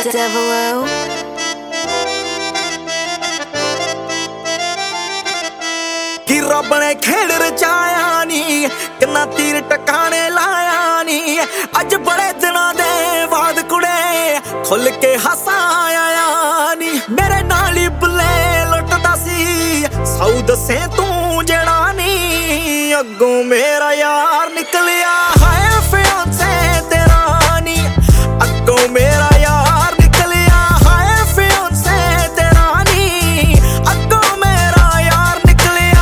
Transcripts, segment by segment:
Devilo. कि रब ने खेड़ रचाया नी किन्ना तीर टकाने लाया नी अज बड़े दिनों दे बाद कुड़े खुल के हसाया नी मेरे नाल ही बुले लुटदा सी सौ दसे तू जड़ा नी अगों मेरा यार निकलिया हाय फियांसे तेरा नी अगों मेरा यार निकलिया हाय फियांसे तेरा नी अगों मेरा यार निकलिया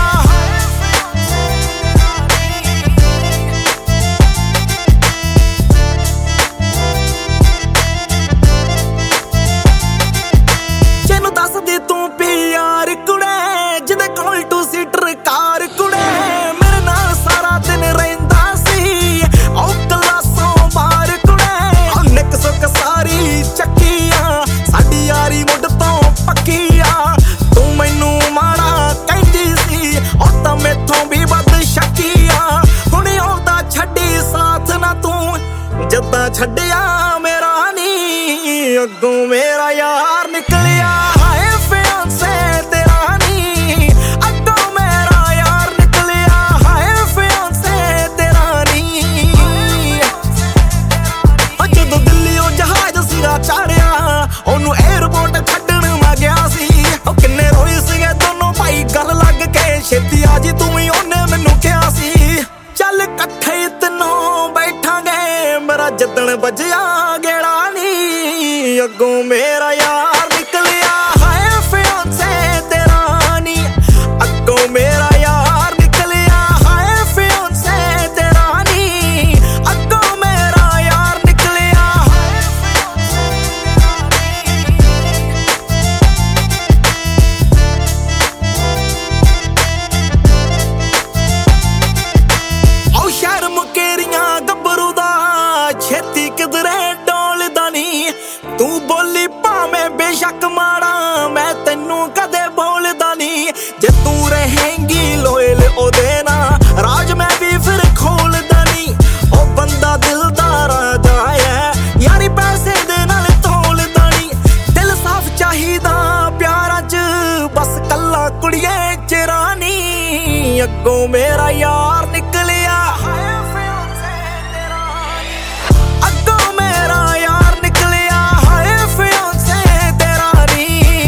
जेनू दस दी तू प्यार कुड़े जिदे कोल टू सीटर कार कुड़े मेरे नाल सारा दिन रहिंदा सी औ क्लासों बाहर कुड़े निक सुक सारी चक्कियां साडी यारी मुੱਢ ਤੋਂ ਪੱਕੀਆ तू मैनू माड़ा कहंदी सी औ तां मैथों भी ਵੱਧ शक्किया हुण औदा छड्डी साथ ना तू जद्दां छड्डिया मेरा नी अगों मेरा यार निकलिया हाय फियांसे तेरा नी अगों मेरा यार निकलिया हाय फियांसे तेरा नी जदों दिल्ली ओ जहाज सिरा चाड़िया ओनू एयरपोर्ट छड्डण मैं गया सी ओ किन्ने रोए सीगे दोनों भाई गल लग के छेती आ जी तू ही ओने मैनू कहा सी चल कट्ठे तीनों बैठांगे मेरा जदन बजिया गेड़ा नी अगों मेरा यार निकलिया हाय फियांसे तेरा नी अगों मेरा यार निकलिया हाय फियांसे तेरा नी अगों मेरा यार निकलिया हाय औ शहर मुकेरियां गब्बरू दा छेती किधरे डोलदा नी तू बोली भावें बेशक माड़ा मैं तैनू कदे बोलदा नी जे तू रहेंगी लोयल ओदे ना राज मैं भी फिर खोलदा नी ओ बंदा दिलदार जाए यारी पैसे दे नाल तोलदा नी दिल साफ चाहिदा प्यारां च बस कल्ला कुड़िए चिरा नी अगों मेरा यार निकलिया हाय फियांसे तेरा नी अगों मेरा यार निकलिया हाय फियांसे तेरा नी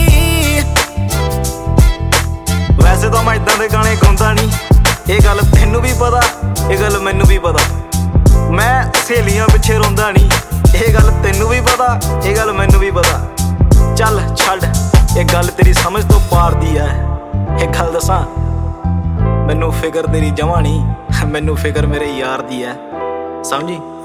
वैसे तो मैं इदां दे गाने गाउंदा नहीं ये गल तैनू भी पता ये गल मैनू भी पता मैं सहेलियां पिछे रोंदा नहीं ये गल तैनू भी पता ये गल मैनू भी पता चल छड्ड ये गल तेरी समझ तो पार दी है एक गल दसां मैनू फिकर तेरी जमा नहीं मैनू फिकर मेरे यार दी है समझी।